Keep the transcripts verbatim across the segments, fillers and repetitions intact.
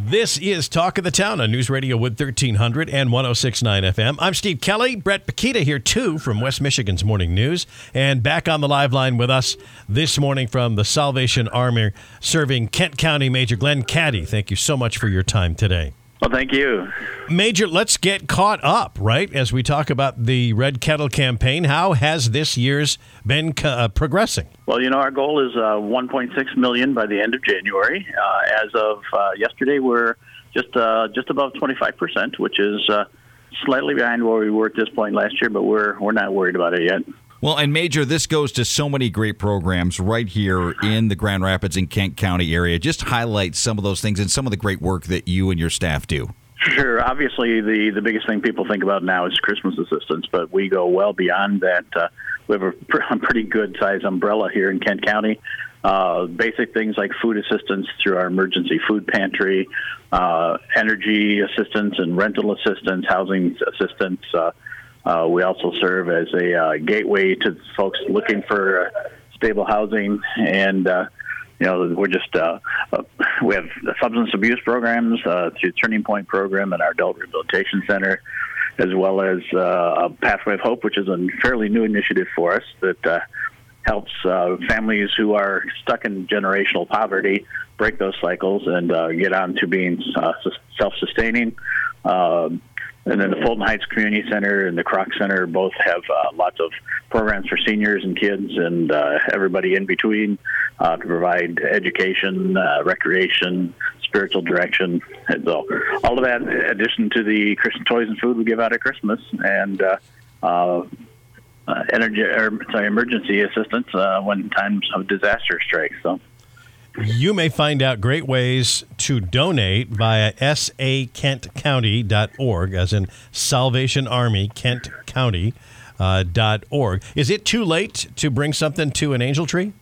This is Talk of the Town on News Radio Wood thirteen hundred and one oh six point nine F M. I'm Steve Kelly. Brett Paquita here, too, from West Michigan's Morning News. And back on the live line with us this morning from the Salvation Army, serving Kent County, Major Glenn Caddy. Thank you so much for your time today. Well, thank you. Major, let's get caught up, right, as we talk about the Red Kettle campaign. How has this year's been uh, progressing? Well, you know, our goal is uh, one point six million dollars by the end of January. Uh, as of uh, yesterday, we're just uh, just above twenty-five percent, which is uh, slightly behind where we were at this point last year, but we're we're not worried about it yet. Well, and Major, this goes to so many great programs right here in the Grand Rapids and Kent County area. Just highlight some of those things and some of the great work that you and your staff do. Sure. Obviously, the, the biggest thing people think about now is Christmas assistance, but we go well beyond that. Uh, we have a, pr- a pretty good-sized umbrella here in Kent County. Uh, basic things like food assistance through our emergency food pantry, uh, energy assistance and rental assistance, housing assistance. Uh, uh, we also serve as a uh, gateway to folks looking for uh, stable housing, and uh, you know, we're just, uh, uh, we have substance abuse programs uh, through Turning Point program and our Adult Rehabilitation Center, as well as uh, a Pathway of Hope, which is a fairly new initiative for us that uh, helps uh, families who are stuck in generational poverty break those cycles and uh, get on to being uh, self-sustaining. Uh, and then the Fulton Heights Community Center and the Kroc Center both have uh, lots of programs for seniors and kids and uh, everybody in between uh, to provide education, uh, recreation, spiritual direction. And so all of that in addition to the Christmas toys and food we give out at Christmas and uh, uh, uh, energy, or, sorry, emergency assistance uh, when times of disaster strike. So. You may find out great ways to donate via S A Kent County dot org, as in Salvation Army Kent County uh, dot org. Is it too late to bring something to an angel tree?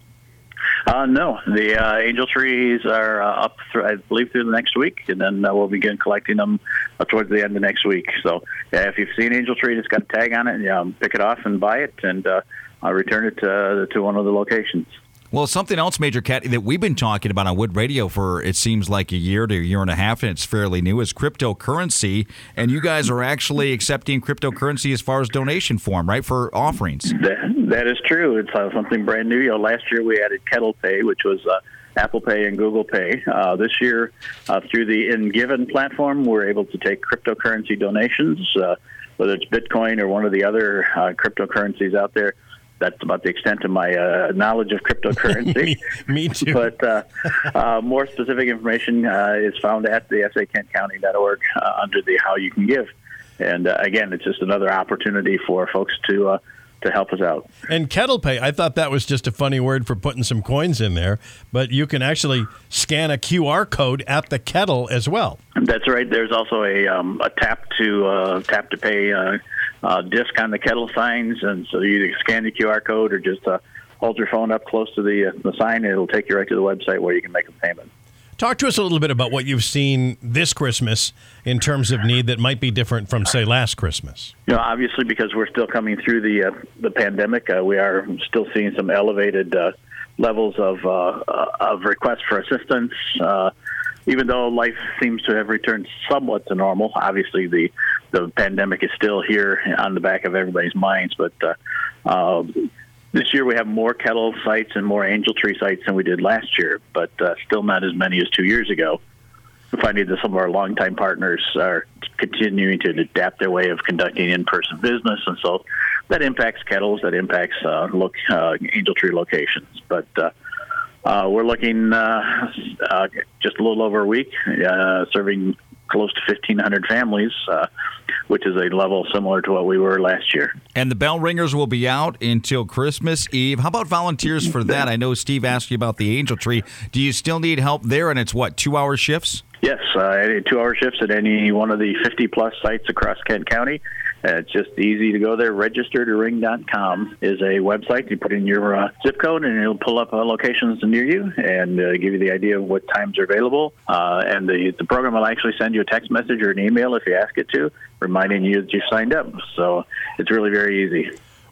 Uh, no, the uh, angel trees are uh, up, through, I believe, through the next week, and then uh, we'll begin collecting them uh, towards the end of next week. So, yeah, if you've seen an angel tree, it's got a tag on it, um, pick it off and buy it, and uh, I'll return it to, to one of the locations. Well, something else, Major Cat, that we've been talking about on Wood Radio for, it seems like a year to a year and a half, and it's fairly new, is cryptocurrency. And you guys are actually accepting cryptocurrency as far as donation form, right, for offerings? That, that is true. It's uh, something brand new. You know, last year we added Kettle Pay, which was uh, Apple Pay and Google Pay. Uh, this year, uh, through the InGiven platform, we're able to take cryptocurrency donations, uh, whether it's Bitcoin or one of the other uh, cryptocurrencies out there. That's about the extent of my uh, knowledge of cryptocurrency. me, me too. But uh, uh, more specific information uh, is found at the S A Kent County dot org uh, under the How You Can Give. And uh, again, it's just another opportunity for folks to uh, to help us out. And Kettle Pay, I thought that was just a funny word for putting some coins in there, but you can actually scan a Q R code at the kettle as well. That's right. There's also a um, a tap to uh, tap to pay uh, uh, disc on the kettle signs, and so you either scan the Q R code or just uh, hold your phone up close to the uh, the sign, and it'll take you right to the website where you can make a payment. Talk to us a little bit about what you've seen this Christmas in terms of need that might be different from, say, last Christmas. You know, obviously, because we're still coming through the uh, the pandemic, uh, we are still seeing some elevated uh, levels of uh, uh, of requests for assistance. Uh, even though life seems to have returned somewhat to normal, obviously the the pandemic is still here on the back of everybody's minds. But uh, uh, this year we have more kettle sites and more angel tree sites than we did last year, but uh, still not as many as two years ago. We're finding that some of our longtime partners are continuing to adapt their way of conducting in-person business, and so that impacts kettles, that impacts uh, look, uh, angel tree locations. But uh, uh, we're looking uh, uh, just a little over a week, uh, serving close to fifteen hundred families, uh, which is a level similar to what we were last year. And the bell ringers will be out until Christmas Eve. How about volunteers for that? I know Steve asked you about the angel tree. Do you still need help there? And it's what, two-hour shifts? Yes, uh, two-hour shifts at any one of the fifty-plus sites across Kent County. Uh, it's just easy to go there. register to ring dot com is a website. You put in your uh, zip code, and it'll pull up uh, locations near you and uh, give you the idea of what times are available. Uh, and the, the program will actually send you a text message or an email if you ask it to, reminding you that you signed up. So it's really very easy.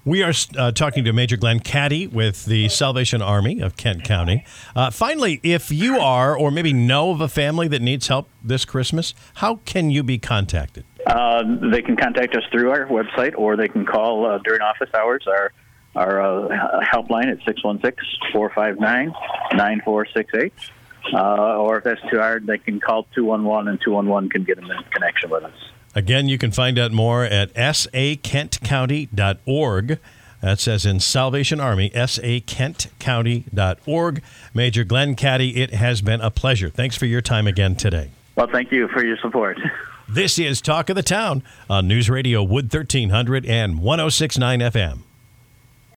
We are uh, talking to Major Glenn Caddy with the Salvation Army of Kent County. Uh, finally, if you are or maybe know of a family that needs help this Christmas, how can you be contacted? Uh, they can contact us through our website, or they can call uh, during office hours. Our our uh, helpline at six one six, four five nine, nine four six eight. Uh, or if that's too hard, they can call two one one, and two one one can get them in connection with us. Again, you can find out more at s a kent county dot org. That says in Salvation Army, s a kent county dot org. Major Glenn Caddy, it has been a pleasure. Thanks for your time again today. Well, thank you for your support. This is Talk of the Town on News Radio Wood thirteen hundred and one oh six point nine F M.